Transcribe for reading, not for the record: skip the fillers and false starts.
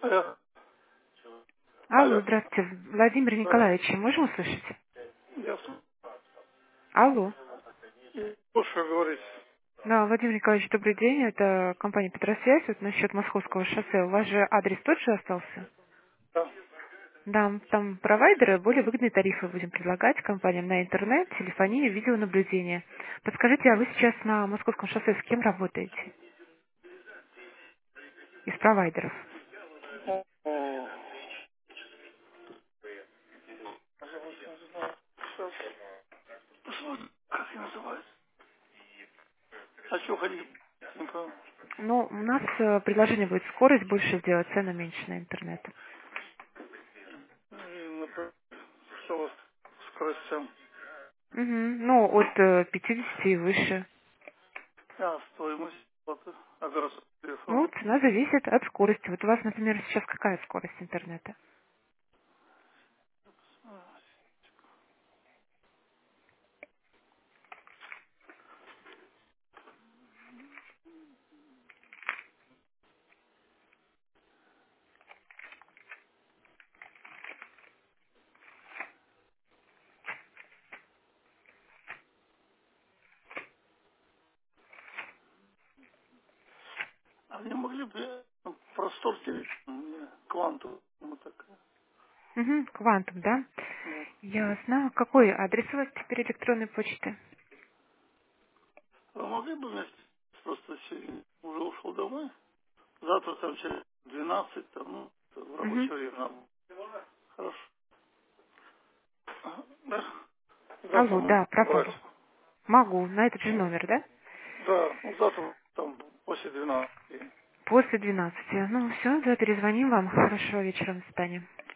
Алло. Алло, Алло. здравствуйте. Владимир Да. Николаевич, можем услышать? Я Алло. слушаю, говорить. Да, Владимир Николаевич, добрый день. Это компания Петросвязь. Вот насчет Московского шоссе. У вас же адрес тот же остался? Да. Да, там провайдеры более выгодные тарифы будем предлагать компаниям на интернет, телефонию, видеонаблюдение. Подскажите, а вы сейчас на Московском шоссе с кем работаете? Из провайдеров. О, сейчас. Как я называюсь? А что ходить? Не понял. Ну, у нас предложение будет скорость больше сделать, цену меньше на интернет. Что у вас скорость цен? Мгм. Ну, от 50 и выше. А, стоимость. Вот, адрес Ну, телефона. цена зависит от скорости. Вот у вас, например, сейчас какая скорость интернета? А не могли бы простор мне кванту? Вот такая. Угу, квантум, да? Да. Ясно. Какой адрес у вас теперь электронной почты? Вы могли бы вместе просто сегодня уже ушел домой? Завтра там через 12 там, ну, в Угу. рабочее время. Хорошо. Ага, да. Завтра Алло, можно да, пропали. брать. Могу, на этот же номер, да? Да, ну завтра там после 12. После 12. Ну, все, да, перезвоним вам. Хорошего вечера, до свидания.